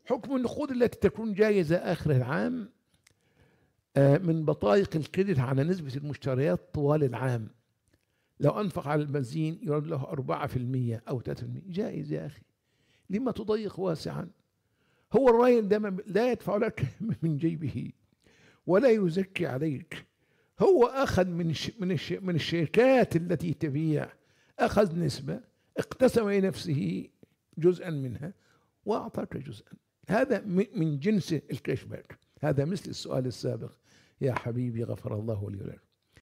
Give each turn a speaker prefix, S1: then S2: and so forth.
S1: حكم النقود التي تكون جائزة آخر العام من بطايق الكريدت على نسبة المشتريات طوال العام. لو أنفق على البنزين يرد له 4% أو 3%، جائز يا أخي، لما تضيق واسعا؟ هو الراجل ده لا يدفع لك من جيبه ولا يزكي عليك، هو أخذ من الشركات التي تبيع، أخذ نسبة، اقتسم لنفسه جزءا منها وأعطاك جزءا. هذا من جنس الكاشباك. هذا مثل السؤال السابق يا حبيبي، غفر الله لي ولك.